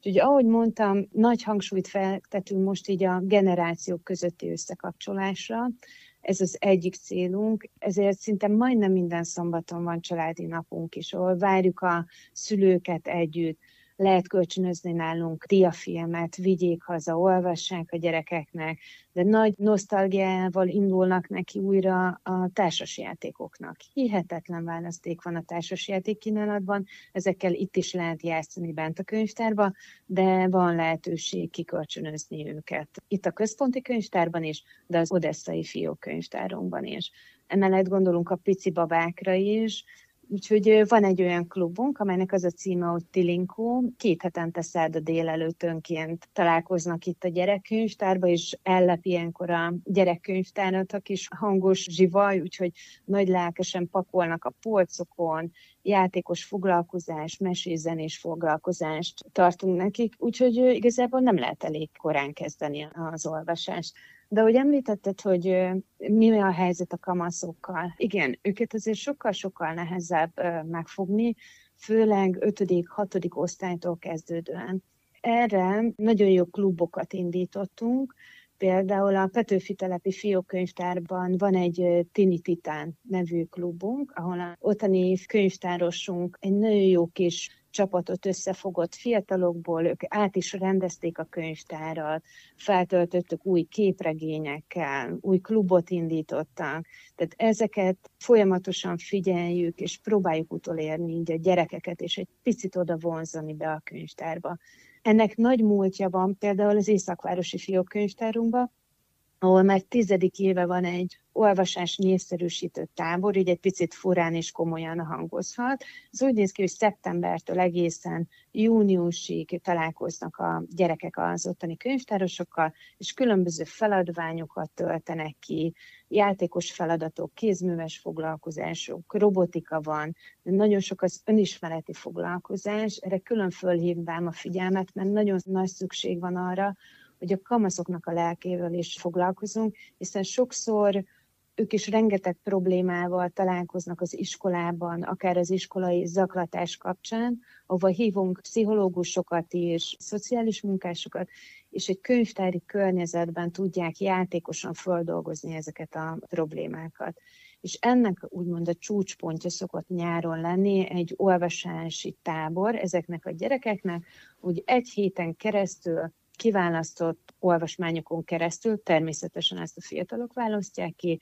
Úgyhogy ahogy mondtam, nagy hangsúlyt fektetünk most így a generációk közötti összekapcsolásra. Ez az egyik célunk, ezért szinte majdnem minden szombaton van családi napunk is, ahol várjuk a szülőket együtt, lehet kölcsönözni nálunk diafilmet, vigyék haza, olvassák a gyerekeknek, de nagy nosztalgiával indulnak neki újra a társasjátékoknak. Hihetetlen választék van a társasjáték kínálatban, ezekkel itt is lehet játszani bent a könyvtárba, de van lehetőség kikölcsönözni őket. Itt a központi könyvtárban is, de az odesszai fiókönyvtárunkban is. Emellett gondolunk a pici babákra is. Úgyhogy van egy olyan klubunk, amelynek az a címe, hogy Tilinkó. 2 hetente szerda délelőttönként találkoznak itt a gyerekkönyvtárba, és ellep ilyenkor a gyerekkönyvtárat a kis hangos zsivaj, úgyhogy nagy lelkesen pakolnak a polcokon, játékos foglalkozás, mesés-zenés foglalkozást tartunk nekik, úgyhogy igazából nem lehet elég korán kezdeni az olvasást. De ahogy említetted, hogy mi a helyzet a kamaszokkal, igen, őket azért sokkal-sokkal nehezebb megfogni, főleg 5.-6. osztálytól kezdődően. Erre nagyon jó klubokat indítottunk, például a Petőfi telepi fiókönyvtárban van egy Tini Titán nevű klubunk, ahol a ottani könyvtárosunk egy nagyon jó kis csapatot összefogott fiatalokból, ők át is rendezték a könyvtárat, feltöltöttük új képregényekkel, új klubot indítottak. Tehát ezeket folyamatosan figyeljük, és próbáljuk utolérni így a gyerekeket, és egy picit oda vonzani be a könyvtárba. Ennek nagy múltja van például az Északvárosi Fiókönyvtárunkban, ahol már 10. éve van egy olvasás népszerűsítő tábor, így egy picit furán és komolyan hangozhat. Ez úgy néz ki, hogy szeptembertől egészen júniusig találkoznak a gyerekek az ottani könyvtárosokkal, és különböző feladványokat töltenek ki, játékos feladatok, kézműves foglalkozások, robotika van, de nagyon sok az önismereti foglalkozás. Erre külön fölhívnám a figyelmet, mert nagyon nagy szükség van arra, hogy a kamaszoknak a lelkével is foglalkozunk, hiszen sokszor ők is rengeteg problémával találkoznak az iskolában, akár az iskolai zaklatás kapcsán, ahova hívunk pszichológusokat és szociális munkásokat, és egy könyvtári környezetben tudják játékosan feldolgozni ezeket a problémákat. És ennek úgymond a csúcspontja szokott nyáron lenni egy olvasási tábor ezeknek a gyerekeknek, úgy 1 héten keresztül kiválasztott olvasmányokon keresztül, természetesen ezt a fiatalok választják ki,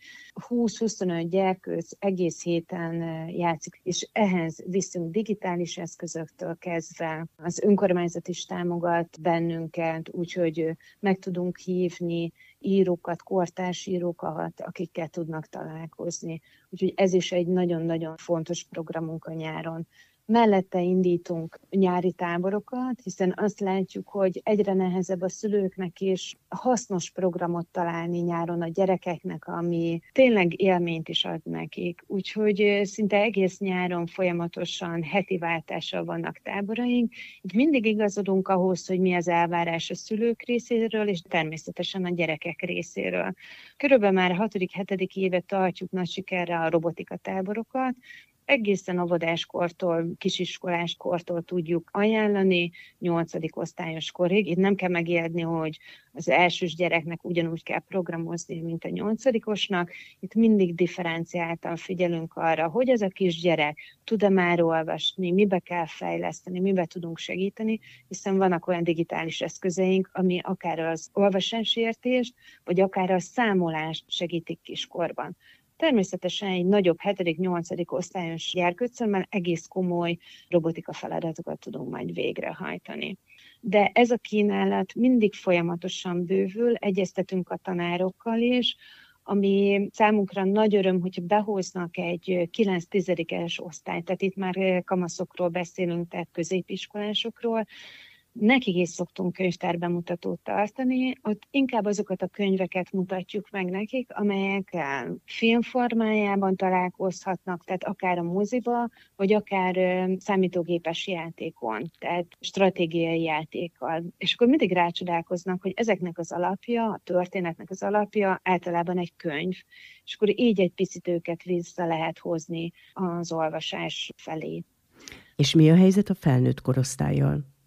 20-25 gyerkőc egész héten játszik, és ehhez viszünk digitális eszközöktől kezdve. Az önkormányzat is támogat bennünket, úgyhogy meg tudunk hívni írókat, kortárs írókat, akikkel tudnak találkozni. Úgyhogy ez is egy nagyon-nagyon fontos programunk a nyáron. Mellette indítunk nyári táborokat, hiszen azt látjuk, hogy egyre nehezebb a szülőknek is hasznos programot találni nyáron a gyerekeknek, ami tényleg élményt is ad nekik. Úgyhogy szinte egész nyáron folyamatosan heti váltással vannak táboraink. Itt mindig igazodunk ahhoz, hogy mi az elvárás a szülők részéről, és természetesen a gyerekek részéről. Körülbelül már 6.-7. éve tartjuk nagy sikerre a robotika táborokat, egészen óvodáskortól, kisiskoláskortól tudjuk ajánlani, 8. osztályos korig. Itt nem kell megijedni, hogy az elsős gyereknek ugyanúgy kell programozni, mint a 8-osnak. Itt mindig differenciáltan figyelünk arra, hogy ez a kisgyerek tud-e már olvasni, mibe kell fejleszteni, mibe tudunk segíteni, hiszen vannak olyan digitális eszközeink, ami akár az olvasásértést, vagy akár a számolást segítik kiskorban. Természetesen egy nagyobb 7.-8. osztályos gyerkőccel egész komoly robotika feladatokat tudunk majd végrehajtani. De ez a kínálat mindig folyamatosan bővül, egyeztetünk a tanárokkal is, ami számunkra nagy öröm, hogyha behoznak egy 9-10-es osztályt, tehát itt már kamaszokról beszélünk, tehát középiskolásokról. Nekik is szoktunk könyvtárbemutatót tartani, ott inkább azokat a könyveket mutatjuk meg nekik, amelyekkel filmformájában találkozhatnak, tehát akár a moziba, vagy akár számítógépes játékon, tehát stratégiai játékkal. És akkor mindig rácsodálkoznak, hogy ezeknek az alapja, a történetnek az alapja általában egy könyv, és akkor így egy picit őket vissza lehet hozni az olvasás felé. És mi a helyzet a felnőtt korosztállyal?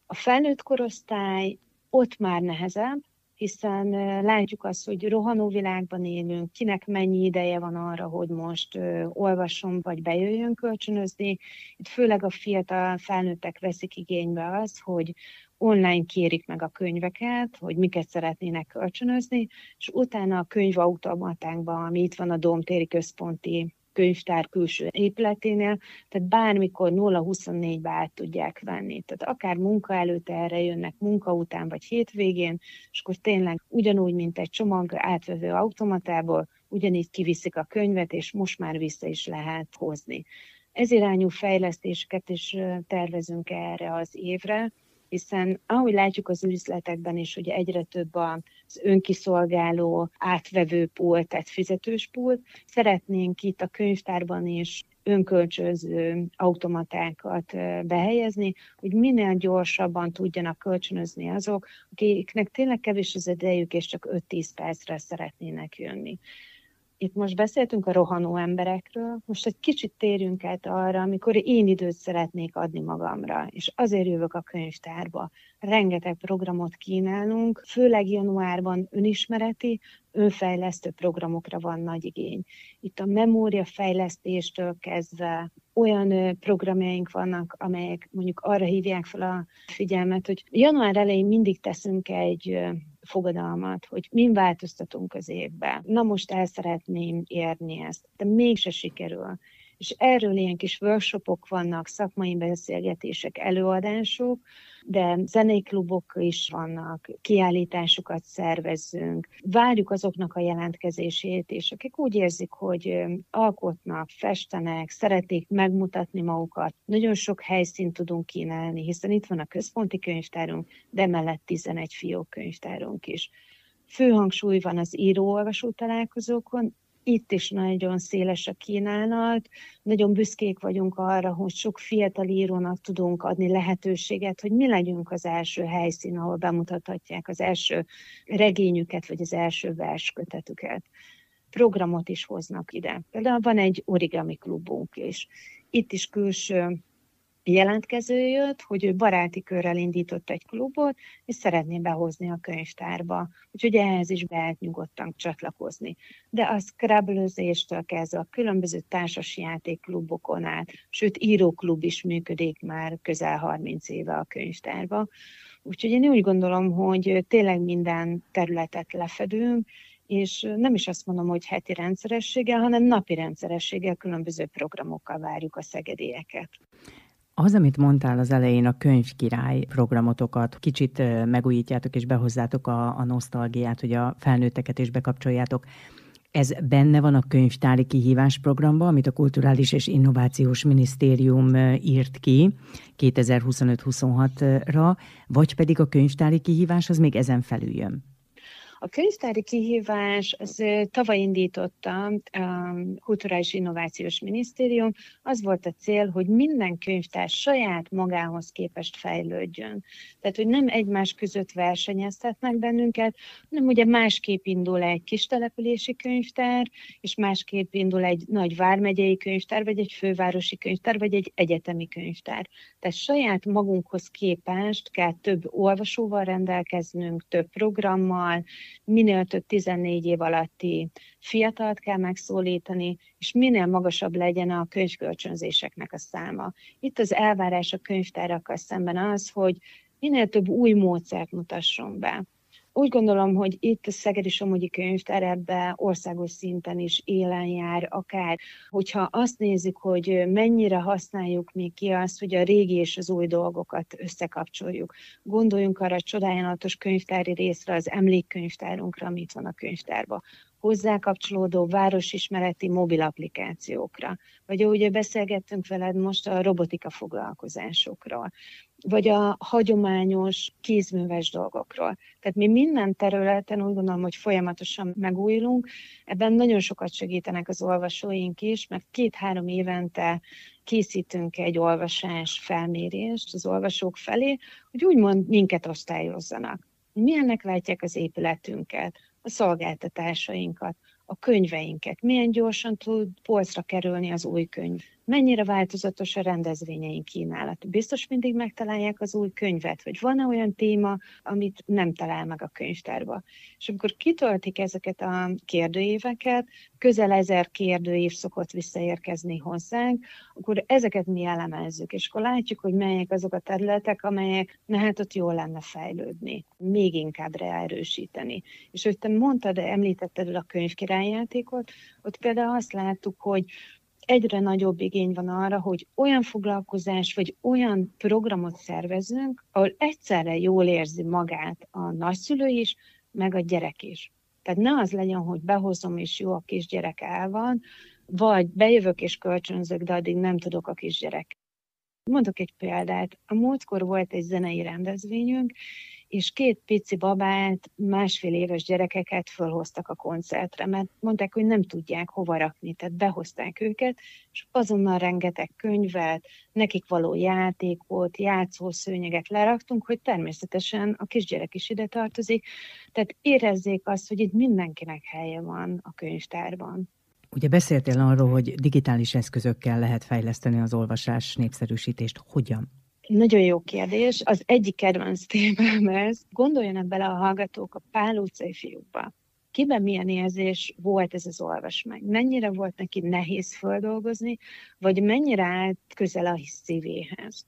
A felnőtt korosztály ott már nehezebb, hiszen látjuk azt, hogy rohanó világban élünk, kinek mennyi ideje van arra, hogy most olvasson vagy bejöjjön kölcsönözni. Itt főleg a fiatal felnőttek veszik igénybe az, hogy online kérik meg a könyveket, hogy miket szeretnének kölcsönözni, és utána a könyvautomatánkban, ami itt van a Dóm-téri központi könyvtár külső épületénél, tehát bármikor 0-24-be át tudják venni. Tehát akár munka előtt erre jönnek, munka után vagy hétvégén, és akkor tényleg ugyanúgy, mint egy csomag átvevő automatából, ugyanígy kiviszik a könyvet, és most már vissza is lehet hozni. Ez irányú fejlesztéseket is tervezünk erre az évre, hiszen ahogy látjuk az üzletekben is, hogy egyre több az önkiszolgáló átvevő pult, tehát fizetős pult, szeretnénk itt a könyvtárban is önkölcsönző automatákat behelyezni, hogy minél gyorsabban tudjanak kölcsönözni azok, akiknek tényleg kevés az idejük, és csak 5-10 percre szeretnének jönni. Itt most beszéltünk a rohanó emberekről, most egy kicsit térjünk át arra, amikor én időt szeretnék adni magamra, és azért jövök a könyvtárba. Rengeteg programot kínálunk, főleg januárban önismereti, önfejlesztő programokra van nagy igény. Itt a memóriafejlesztéstől kezdve olyan programjaink vannak, amelyek mondjuk arra hívják fel a figyelmet, hogy január elején mindig teszünk egy fogadalmat, hogy min változtatunk az évben. Na most el szeretném érni ezt, de mégse sikerül. És erről ilyen kis workshopok vannak, szakmai beszélgetések, előadások, de zenéklubok is vannak, kiállításokat szervezzünk. Várjuk azoknak a jelentkezését, és akik úgy érzik, hogy alkotnak, festenek, szeretik megmutatni magukat. Nagyon sok helyszínt tudunk kínálni, hiszen itt van a központi könyvtárunk, de mellett 11 fiókkönyvtárunk is. Főhangsúly van az író-olvasó találkozókon, itt is nagyon széles a kínálat, nagyon büszkék vagyunk arra, hogy sok fiatal írónak tudunk adni lehetőséget, hogy mi legyünk az első helyszín, ahol bemutathatják az első regényüket, vagy az első verskötetüket. Programot is hoznak ide. Például van egy origami klubunk is. Itt is külső jelentkező jött, hogy ő baráti körrel indított egy klubot, és szeretné behozni a könyvtárba. Úgyhogy ehhez is be lehet nyugodtan csatlakozni. De a Scrabble-özéstől kezdve a különböző társasjátékklubokon át, sőt íróklub is működik már közel 30 éve a könyvtárba. Úgyhogy én úgy gondolom, hogy tényleg minden területet lefedünk, és nem is azt mondom, hogy heti rendszerességgel, hanem napi rendszerességgel, különböző programokkal várjuk a szegedieket. Az, amit mondtál az elején, a könyvkirály programotokat, kicsit megújítjátok és behozzátok a nosztalgiát, hogy a felnőtteket is bekapcsoljátok. Ez benne van a könyvtári kihívás programban, amit a Kulturális és Innovációs Minisztérium írt ki 2025-26-ra, vagy pedig a könyvtári kihívás az még ezen felül jön? A könyvtári kihívás, az tavaly indította a Kulturális Innovációs Minisztérium, az volt a cél, hogy minden könyvtár saját magához képest fejlődjön. Tehát, hogy nem egymás között versenyeztetnek bennünket, hanem ugye másképp indul egy kistelepülési könyvtár, és másképp indul egy nagy vármegyei könyvtár, vagy egy fővárosi könyvtár, vagy egy egyetemi könyvtár. Tehát saját magunkhoz képest kell több olvasóval rendelkeznünk, több programmal, minél több 14 év alatti fiatalt kell megszólítani, és minél magasabb legyen a könyvkölcsönzéseknek a száma. Itt az elvárás a könyvtárakkal szemben az, hogy minél több új módszert mutasson be. Úgy gondolom, hogy itt a Szegedi-Somogyi Könyvtár ebben országos szinten is élen jár, akár hogyha azt nézzük, hogy mennyire használjuk még ki azt, hogy a régi és az új dolgokat összekapcsoljuk. Gondoljunk arra a csodálatos könyvtári részre, az emlékkönyvtárunkra, amit itt van a könyvtárban. Hozzá kapcsolódó városismereti mobil applikációkra, vagy ahogy beszélgettünk veled most a robotika foglalkozásokról, vagy a hagyományos kézműves dolgokról. Tehát mi minden területen úgy gondolom, hogy folyamatosan megújulunk, ebben nagyon sokat segítenek az olvasóink is, mert 2-3 évente készítünk egy olvasás felmérést az olvasók felé, hogy úgymond minket osztályozzanak. Milyennek látják az épületünket, a szolgáltatásainkat, a könyveinket, milyen gyorsan tud polcra kerülni az új könyv, Mennyire változatos a rendezvényeink kínálata? Biztos mindig megtalálják az új könyvet, vagy van-e olyan téma, amit nem talál meg a könyvtárba? És amikor kitöltik ezeket a kérdőíveket, közel 1000 kérdőív szokott visszaérkezni hozzánk, akkor ezeket mi elemezzük, és akkor látjuk, hogy melyek azok a területek, amelyek ott jól lenne fejlődni, még inkább erősíteni. És hogy te mondtad, említetted a könyvkirályjátékot, ott például azt láttuk, hogy egyre nagyobb igény van arra, hogy olyan foglalkozás, vagy olyan programot szervezünk, ahol egyszerre jól érzi magát a nagyszülő is, meg a gyerek is. Tehát ne az legyen, hogy behozom, és jó, a kisgyerek el van, vagy bejövök és kölcsönzök, de addig nem tudok a kisgyerek. Mondok egy példát. A múltkor volt egy zenei rendezvényünk, és 2 pici babát, 1,5 éves gyerekeket fölhoztak a koncertre, mert mondták, hogy nem tudják hova rakni, tehát behozták őket, és azonnal rengeteg könyvet, nekik való játékot, játszószőnyeget leraktunk, hogy természetesen a kisgyerek is ide tartozik, tehát érezzék azt, hogy itt mindenkinek helye van a könyvtárban. Ugye beszéltél arról, hogy digitális eszközökkel lehet fejleszteni az olvasás népszerűsítést. Hogyan? Nagyon jó kérdés. Az egyik kedvenc témám ez. Gondoljanak bele a hallgatók a Pál utcai fiúkba. Kiben milyen érzés volt ez az olvasmány? Mennyire volt neki nehéz földolgozni, vagy mennyire állt közel a szívéhez?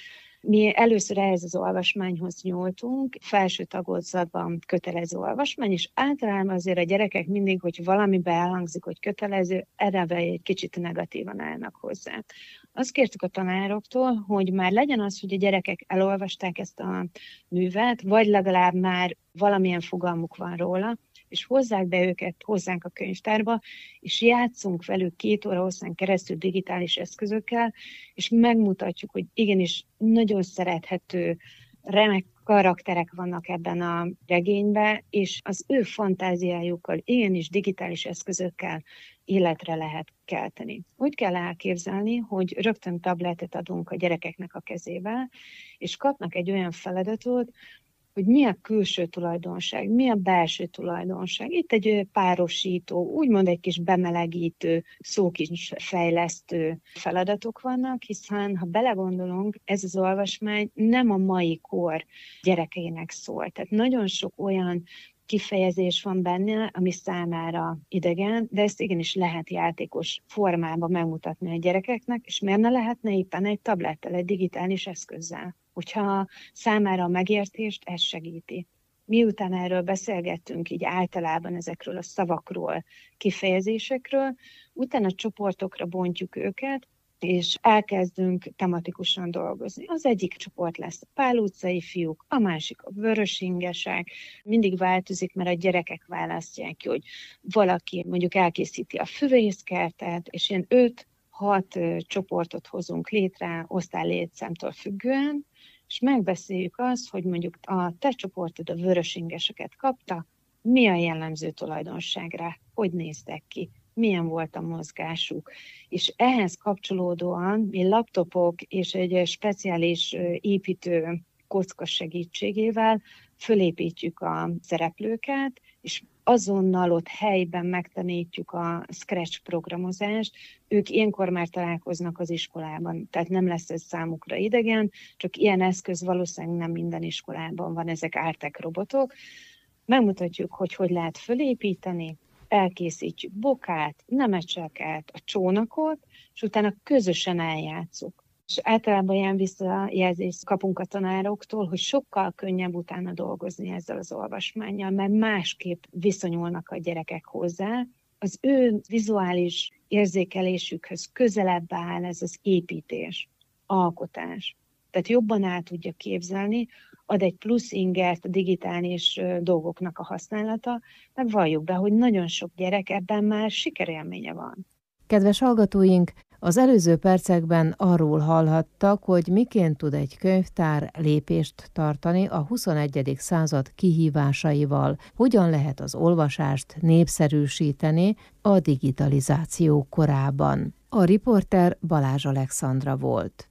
Mi először ehhez az olvasmányhoz nyúltunk, felső tagozatban kötelező olvasmány, és általában azért a gyerekek mindig, hogy valami elhangzik, hogy kötelező, erre egy kicsit negatívan állnak hozzá. Azt kértük a tanároktól, hogy már legyen az, hogy a gyerekek elolvasták ezt a művet, vagy legalább már valamilyen fogalmuk van róla, és hozzák be őket hozzánk a könyvtárba, és játszunk velük 2 óra hosszán keresztül digitális eszközökkel, és megmutatjuk, hogy igenis nagyon szerethető, remek karakterek vannak ebben a regényben, és az ő fantáziájukkal igenis digitális eszközökkel életre lehet kelteni. Úgy kell elképzelni, hogy rögtön tabletet adunk a gyerekeknek a kezébe, és kapnak egy olyan feladatot, hogy mi a külső tulajdonság, mi a belső tulajdonság. Itt egy párosító, úgymond egy kis bemelegítő, szókincsfejlesztő feladatok vannak, hiszen ha belegondolunk, ez az olvasmány nem a mai kor gyerekeinek szól. Tehát nagyon sok olyan kifejezés van benne, ami számára idegen, de ezt igenis lehet játékos formában megmutatni a gyerekeknek, és miért ne lehetne éppen egy tablettel, egy digitális eszközzel, hogyha számára a megértést ez segíti. Miután erről beszélgettünk így általában ezekről a szavakról, kifejezésekről, utána csoportokra bontjuk őket, és elkezdünk tematikusan dolgozni. Az egyik csoport lesz a Pál utcai fiúk, a másik a vörösingesek. Mindig változik, mert a gyerekek választják ki, hogy valaki mondjuk elkészíti a füvészkertet, és ilyen 5-6 csoportot hozunk létre osztálylétszámtól függően, és megbeszéljük azt, hogy mondjuk a te csoportod a vörösingeseket kapta, mi a jellemző tulajdonságra, hogy néztek ki, milyen volt a mozgásuk. És ehhez kapcsolódóan mi laptopok és egy speciális építő kocka segítségével fölépítjük a szereplőket, és azonnal ott helyben megtanítjuk a Scratch programozást. Ők ilyenkor már találkoznak az iskolában, tehát nem lesz ez számukra idegen, csak ilyen eszköz valószínűleg nem minden iskolában van, ezek Artec robotok. Megmutatjuk, hogy lehet fölépíteni, elkészítjük bokát, nemecseket, a csónakot, és utána közösen eljátszuk. És általában ilyen visszajelzést kapunk a tanároktól, hogy sokkal könnyebb utána dolgozni ezzel az olvasmánnyal, mert másképp viszonyulnak a gyerekek hozzá. Az ő vizuális érzékelésükhöz közelebb áll ez az építés, alkotás. Tehát jobban el tudja képzelni, ad egy plusz ingert a digitális dolgoknak a használata, meg valljuk be, hogy nagyon sok gyerek ebben már sikerélménye van. Kedves hallgatóink, az előző percekben arról hallhattak, hogy miként tud egy könyvtár lépést tartani a 21. század kihívásaival, hogyan lehet az olvasást népszerűsíteni a digitalizáció korában. A riporter Balázs Alexandra volt.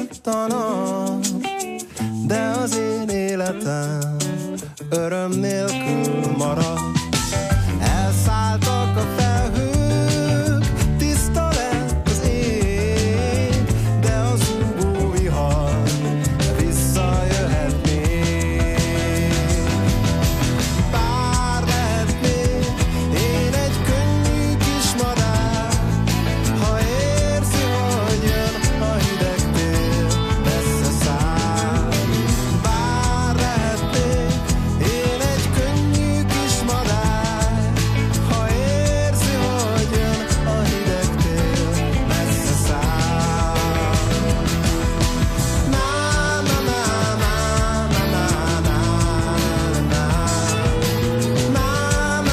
jött a nap, de az én életem öröm nélkül marad. Elszálltak a felhők, tiszta lett az ég, de a zúgó vihar visszajöhet még. Bár lehetnék én egy könnyű kis madár, ha érzi, hogy jön a hideg tél, messze száll. Bár lehetnék én egy könnyű kis madár, ha érzi, hogy jön a hideg tél, messze száll. Na na na na na na na na na na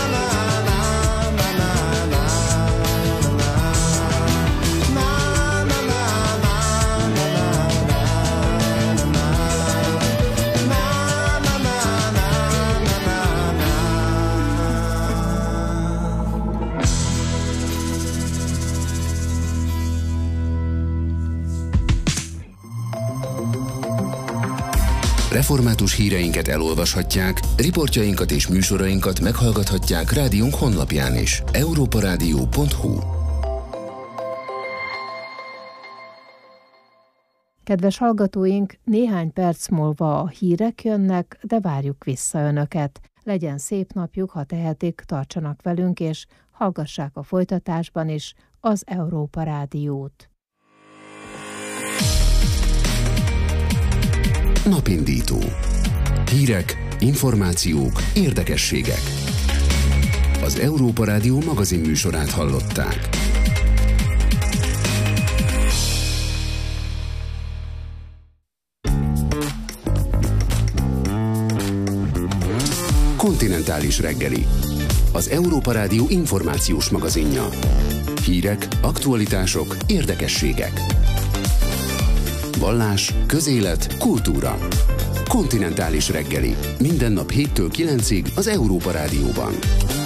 Református híreinket elolvashatják, riportjainkat és műsorainkat meghallgathatják rádiónk honlapján is. europaradio.hu. Kedves hallgatóink, néhány perc múlva a hírek jönnek, de várjuk vissza Önöket. Legyen szép napjuk, ha tehetik, tartsanak velünk, és hallgassák a folytatásban is az Európa Rádiót. Napindító. Hírek, információk, érdekességek. Az Európa Rádió magazin műsorát hallották. Kontinentális reggeli. Az Európa Rádió információs magazinja. Hírek, aktualitások, érdekességek. Vallás, közélet, kultúra. Kontinentális reggeli. Minden nap 7-től 9-ig az Európa Rádióban.